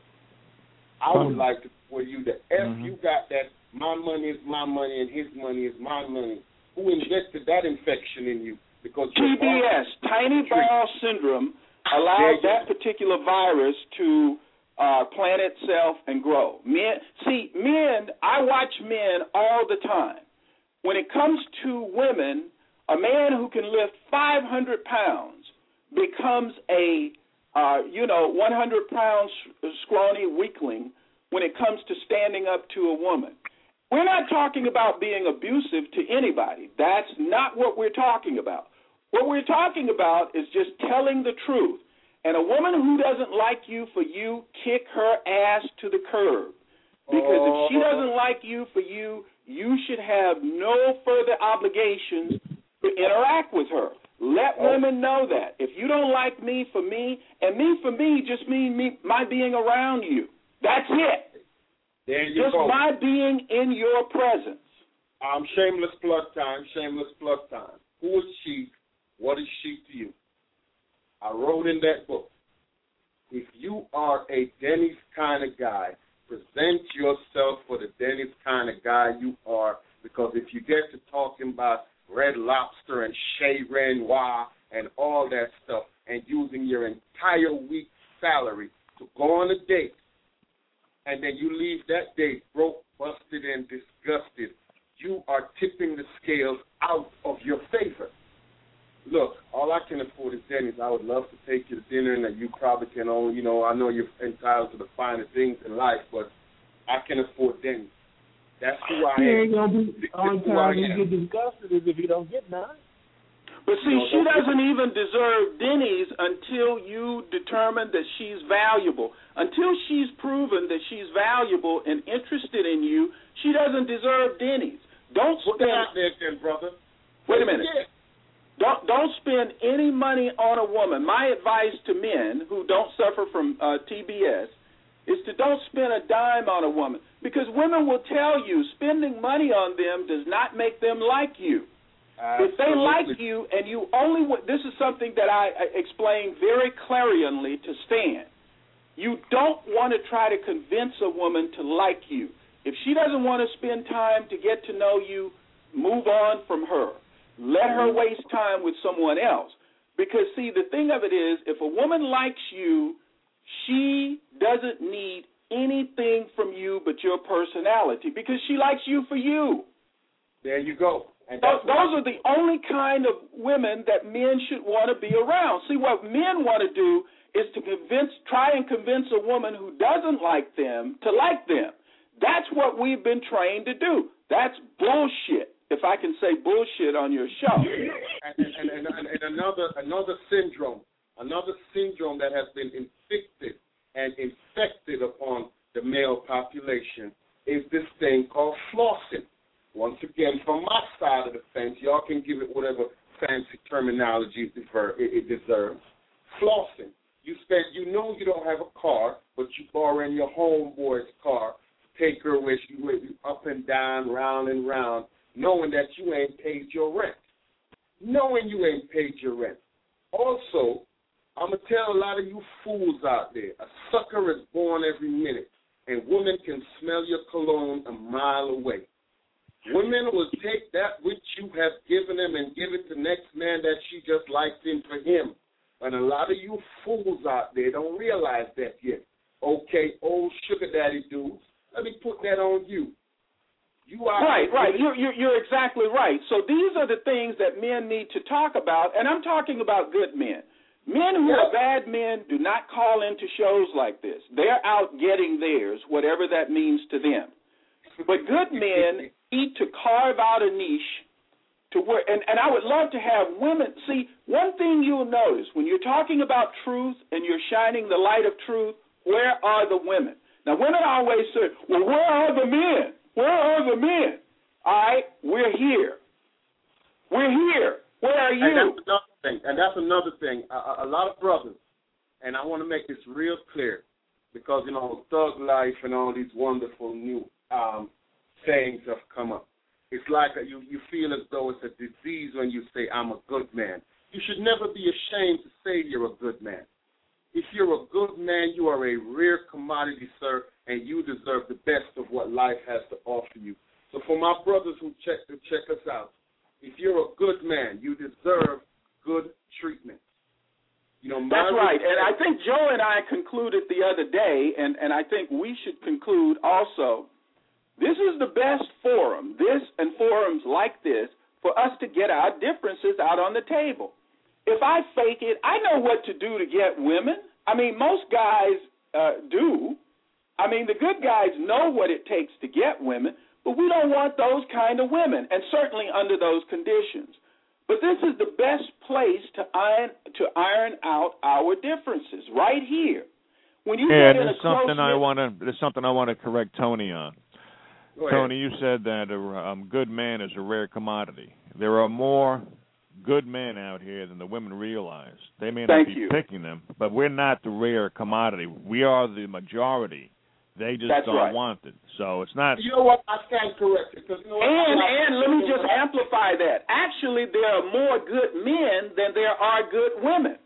C: I would like to know where you the F mm-hmm. you got that my money is my money and his money is my money. Who injected that infection in you? Because
F: T B S, tiny bowel syndrome, allows that particular virus to uh, plant itself and grow. Men, see, men, I watch men all the time. When it comes to women, a man who can lift five hundred pounds becomes a, uh, you know, one hundred pound scrawny weakling when it comes to standing up to a woman. We're not talking about being abusive to anybody. That's not what we're talking about. What we're talking about is just telling the truth. And a woman who doesn't like you for you, kick her ass to the curb. Because if she doesn't like you for you, you should have no further obligations to interact with her. Let women know that. If you don't like me for me, and me for me just means me, my being around you. That's it.
C: There you
F: just
C: go.
F: my being in your presence.
C: Um, shameless plug time, shameless plug time. Who is she? What is she to you? I wrote in that book, if you are a Denny's kind of guy, present yourself for the Denny's kind of guy you are, because if you get to talking about Red Lobster and Chez Renoir and all that stuff and using your entire week's salary to go on a date, and then you leave that date broke, busted, and disgusted, you are tipping the scales out of your favor. Look, all I can afford is Denny's. I would love to take you to dinner, and that you probably can only, you know, I know you're entitled to the finer things in life, but I can afford Denny's. That's who I am.
D: You ain't going to be on time you get disgusted is if you don't get none.
F: But see, she doesn't even deserve Denny's until you determine that she's valuable. Until she's proven that she's valuable and interested in you, she doesn't deserve Denny's. Don't spend.
C: Put that out there, then, brother.
F: Wait a minute. Don't don't spend any money on a woman. My advice to men who don't suffer from uh, T B S is to don't spend a dime on a woman, because women will tell you spending money on them does not make them like you.
C: Absolutely.
F: If they like you and you only – this is something that I explain very clarionly to Stan. You don't want to try to convince a woman to like you. If she doesn't want to spend time to get to know you, move on from her. Let her waste time with someone else. Because, see, the thing of it is, if a woman likes you, she doesn't need anything from you but your personality, because she likes you for you.
C: There you go. And
F: those, those are the only kind of women that men should want to be around. See, what men want to do is to convince, try and convince a woman who doesn't like them to like them. That's what we've been trained to do. That's bullshit, if I can say bullshit on your show.
C: And, and, and, and, and another another syndrome, another syndrome that has been inflicted and infected upon the male population is this thing called flossing. Once again, from my side of the fence, y'all can give it whatever fancy terminology it deserves. Flossing. You spend, you know you don't have a car, but you borrow in your homeboy's car, take her with you, with you up and down, round and round, knowing that you ain't paid your rent. Knowing you ain't paid your rent. Also, I'm going to tell a lot of you fools out there, a sucker is born every minute, and women can smell your cologne a mile away. Women will take that which you have given them and give it to the next man that she just likes him for him. And a lot of you fools out there don't realize that yet. Okay, old sugar daddy dudes, let me put that on you. You are
F: right, right. You're, you're, you're exactly right. So these are the things that men need to talk about, and I'm talking about good men. Men who are bad men do not call into shows like this. They're out getting theirs, whatever that means to them. But good men need to carve out a niche to where, and, and I would love to have women. See, one thing you'll notice when you're talking about truth and you're shining the light of truth, where are the women? Now, women always say, well, where are the men? Where are the men? All right, we're here. We're here. Where are you?
C: And that's another thing. And that's another thing. A, a lot of brothers, and I want to make this real clear, because, you know, thug life and all these wonderful new um, sayings have come up. It's like a, you, you feel as though it's a disease when you say, I'm a good man. You should never be ashamed to say you're a good man. If you're a good man, you are a rare commodity, sir, and you deserve the best of what life has to offer you. So for my brothers who check, who check us out, if you're a good man, you deserve good treatment. You know,
F: that's right. And I think Joe and I concluded the other day, and, and I think we should conclude also, this is the best forum, this and forums like this, for us to get our differences out on the table. If I fake it, I know what to do to get women. I mean, most guys uh, do. I mean, the good guys know what it takes to get women, but we don't want those kind of women, and certainly under those conditions. But this is the best place to iron to iron out our differences, right here. When you
G: yeah,
F: get in
G: there's
F: a
G: something I
F: knit,
G: want to there's something I want to correct Tony on. Tony, you said that a um, good man is a rare commodity. There are more good men out here than the women realize. They may not
F: Thank
G: be
F: you.
G: picking them, but we're not the rare commodity. We are the majority. They just
F: That's
G: don't
F: right.
G: want it. So it's not.
C: You know what? I stand corrected. You know
F: and and let me just amplify that. Actually, there are more good men than there are good women.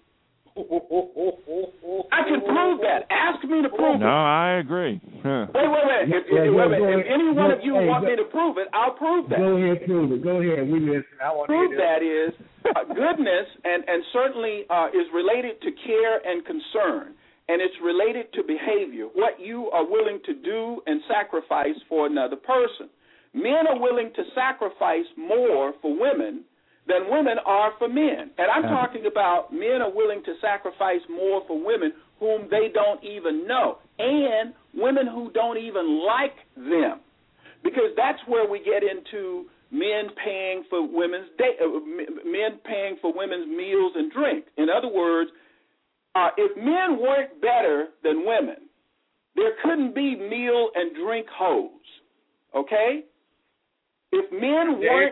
F: I can prove that. Ask me to prove
G: no,
F: it.
G: No, I agree. Huh.
F: Wait, wait, wait. If, if, wait, wait. if any one of you
D: hey,
F: want
D: go,
F: me to prove it, I'll prove that.
D: Go ahead, prove it. Go ahead. We listen. I want to
F: prove
D: hear
F: that is uh, goodness, and and certainly uh, is related to care and concern, and it's related to behavior. What you are willing to do and sacrifice for another person. Men are willing to sacrifice more for women than women are for men. And I'm talking about men are willing to sacrifice more for women whom they don't even know, and women who don't even like them, because that's where we get into men paying for women's day, uh, men paying for women's meals and drink. In other words, uh, if men weren't better than women, there couldn't be meal and drink hoes. Okay? If men weren't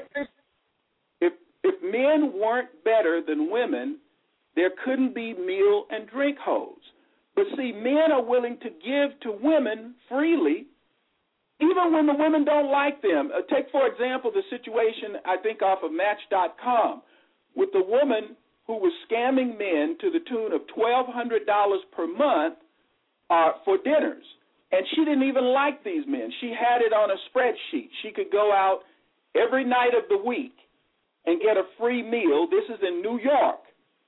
F: if if men weren't better than women, there couldn't be meal and drink hoes. But see, men are willing to give to women freely, even when the women don't like them. Uh, take, for example, the situation I think off of Match dot com with the woman who was scamming men to the tune of twelve hundred dollars per month uh, for dinners. And she didn't even like these men. She had it on a spreadsheet. She could go out every night of the week and get a free meal. This is in New York.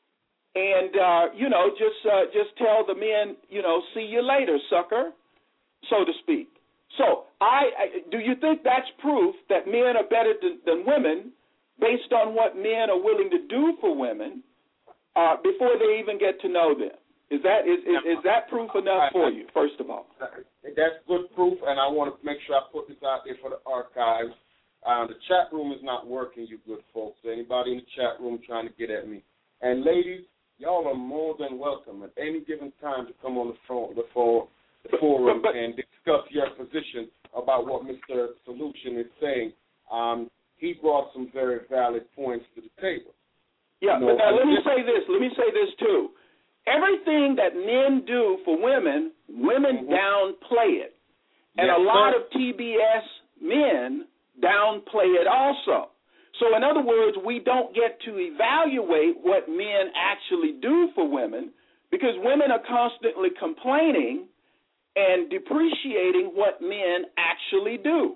F: And, uh, you know, just uh, just tell the men, you know, see you later, sucker, so to speak. So I, I do you think that's proof that men are better than, than women based on what men are willing to do for women uh, before they even get to know them? Is that is, is, is that proof enough for you, first of all?
C: That's good proof, and I want to make sure I put this out there for the archives. Uh, the chat room is not working, you good folks. Anybody in the chat room trying to get at me. And ladies, y'all are more than welcome at any given time to come on the phone, the phone, the forum but, but, and discuss your position about what Mister Solution is saying. Um, he brought some very valid points to the table.
F: Yeah,
C: you know,
F: but now let me
C: just,
F: say this. Let me say this, too. Everything that men do for women, women mm-hmm. downplay it. And
C: yes,
F: a lot
C: sir.
F: of T B S men downplay it also. So in other words, we don't get to evaluate what men actually do for women because women are constantly complaining and depreciating what men actually do.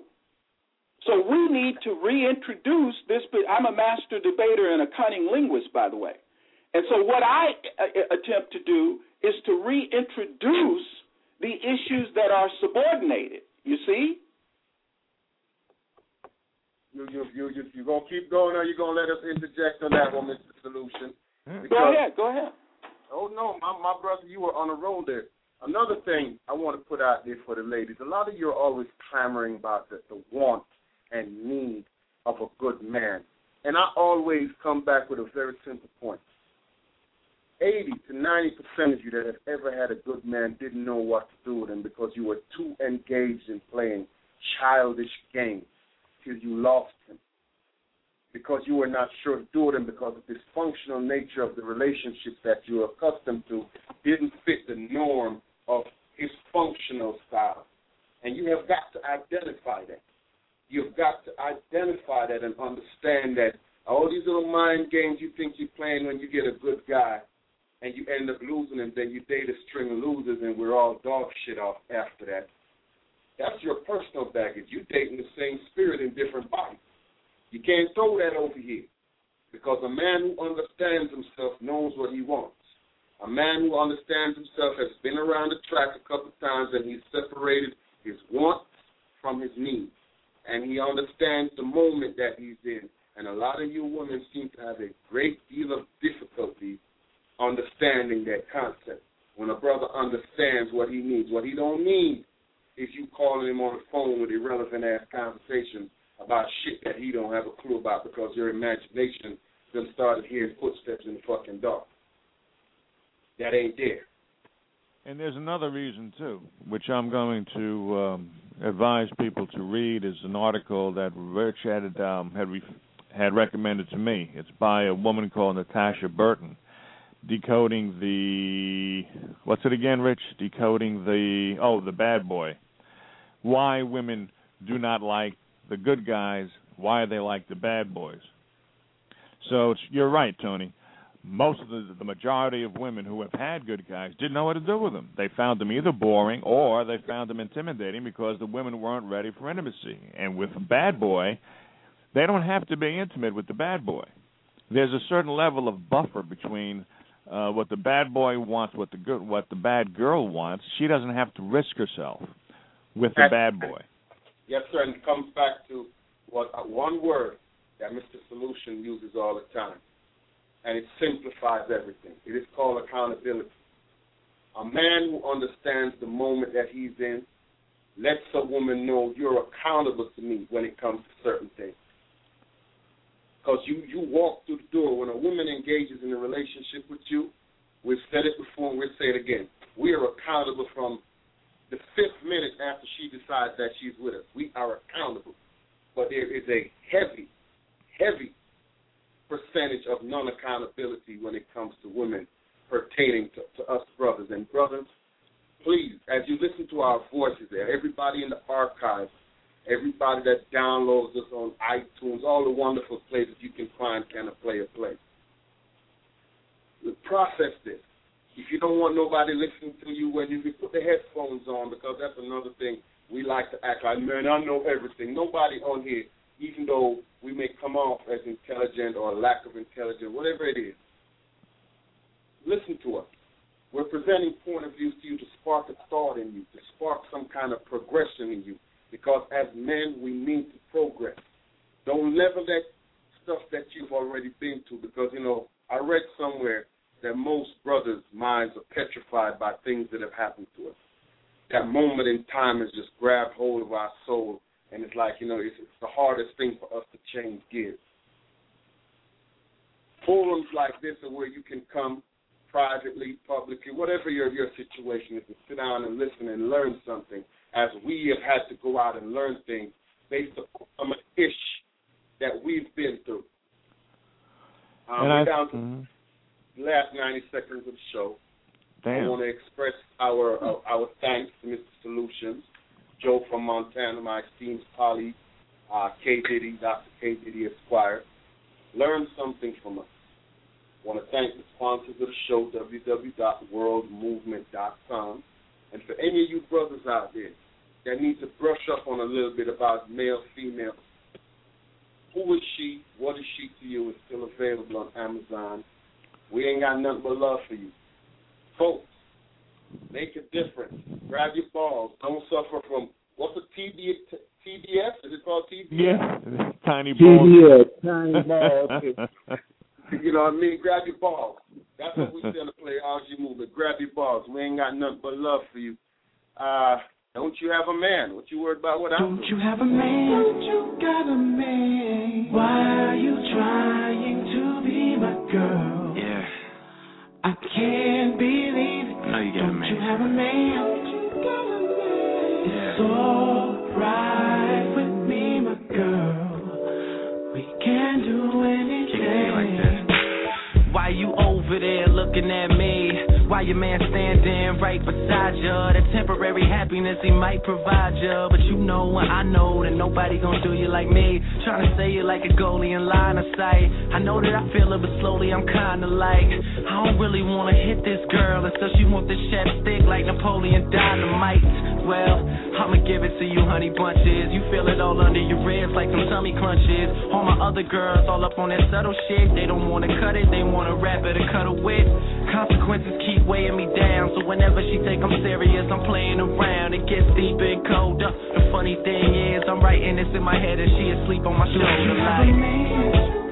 F: So we need to reintroduce this. I'm a master debater and a cunning linguist, by the way. And so what I attempt to do is to reintroduce the issues that are subordinated, you see?
C: You you you you you gonna keep going, or you gonna let us interject on that one, Mister Solution?
F: Because, go ahead, go ahead.
C: Oh no, my my brother, you were on a roll there. Another thing I want to put out there for the ladies, a lot of you are always clamoring about the, the want and need of a good man. And I always come back with a very simple point. eighty to ninety percent of you that have ever had a good man didn't know what to do with him because you were too engaged in playing childish games till you lost him. Because you were not sure to do with him because the dysfunctional nature of the relationships that you were accustomed to didn't fit the norm of his functional style. And you have got to identify that. You've got to identify that and understand that all these little mind games you think you're playing when you get a good guy and you end up losing him, then you date a string of losers and we're all dog shit off after that. That's your personal baggage. You're dating the same spirit in different bodies. You can't throw that over here because a man who understands himself knows what he wants. A man who understands himself has been around the track a couple of times and he's separated his wants from his needs. And he understands the moment that he's in. And a lot of you women seem to have a great deal of difficulty understanding that concept. When a brother understands what he needs, what he don't need is you calling him on the phone with irrelevant-ass conversations about shit that he don't have a clue about because your imagination done started hearing footsteps in the fucking dark. That ain't there.
G: And there's another reason, too, which I'm going to um, advise people to read, is an article that Rich had, um, had, re- had recommended to me. It's by a woman called Natasha Burton, decoding the, what's it again, Rich? Decoding the, oh, the bad boy. Why women do not like the good guys, why they like the bad boys. So it's, you're right, Tony. Most of the, the majority of women who have had good guys didn't know what to do with them. They found them either boring or they found them intimidating because the women weren't ready for intimacy. And with a bad boy, they don't have to be intimate with the bad boy. There's a certain level of buffer between uh, what the bad boy wants, what the good, what the bad girl wants. She doesn't have to risk herself with the bad boy.
C: Yes, sir, and it comes back to what uh, one word that Mister Solution uses all the time, and it simplifies everything. It is called accountability. A man who understands the moment that he's in lets a woman know you're accountable to me when it comes to certain things. Because you, you walk through the door. When a woman engages in a relationship with you, we've said it before and we'll say it again. We are accountable from the fifth minute after she decides that she's with us. We are accountable. But there is a heavy, heavy percentage of non-accountability when it comes to women pertaining to, to us brothers. And brothers, please, as you listen to our voices there, everybody in the archives, everybody that downloads us on iTunes, all the wonderful places you can find Can a Player Play. Process this. If you don't want nobody listening to you, when you put the headphones on, because that's another thing we like to act like, man, I know everything. Nobody on here, even though we may come off as intelligent or lack of intelligence, whatever it is, listen to us. We're presenting point of views to you to spark a thought in you, to spark some kind of progression in you, because as men, we need to progress. Don't level that stuff that you've already been to, because, you know, I read somewhere that most brothers' minds are petrified by things that have happened to us. That moment in time has just grabbed hold of our soul, and it's like, you know, it's, it's the hardest thing for us to change gears. Forums like this are where you can come privately, publicly, whatever your, your situation is, to sit down and listen and learn something, as we have had to go out and learn things based upon an ish that we've been through. Um,
G: and
C: we're
G: I,
C: down to
G: mm-hmm.
C: last ninety seconds of the show.
G: Damn.
C: I want to express our uh, our thanks to Mister Solutions, Joe from Montana, my esteemed colleague, uh, K. Diddy, Doctor K. Diddy Esquire. Learn something from us. I want to thank the sponsors of the show, w w w dot world movement dot com. And for any of you brothers out there that need to brush up on a little bit about male, female, who is she, what is she to you, is still available on Amazon. We ain't got nothing but love for you. Folks, make a difference. Grab your balls. Don't suffer from, what's a T B S? T B S? Is it called T B S?
G: Yeah, tiny balls.
D: T B S, tiny balls.
C: You know what I mean? Grab your balls. That's what we say in the Play R G movement. Grab your balls. We ain't got nothing but love for you. Uh, don't you have a man? What you worried about? What I'm
B: Don't you have a man? Don't you got a man? Why are you trying to be my girl? Yeah. I can't believe it. I know you got a man. Don't you have a man? Don't you got a man? Yeah. It's alright with me, my girl. We can do anything. Like that. Why you over there looking at me? Why your man standing right beside you? That temporary happiness he might provide you, but you know what I know that nobody gonna do you like me. Trying to say you like a goalie in line of sight. I know that I feel it, but slowly I'm kinda like I don't really wanna hit this girl, and so she want this chef stick like Napoleon Dynamite. Well, I'ma give it to you, honey bunches. You feel it all under your ribs like some tummy crunches. All my other girls all up on that subtle shit. They don't wanna cut it, they wanna wrap it or cut it with. Consequences keep weighing me down, so whenever she think I'm serious, I'm playing around. It gets deeper and colder. The funny thing is, I'm writing this in my head and she asleep on my shoulder. Like,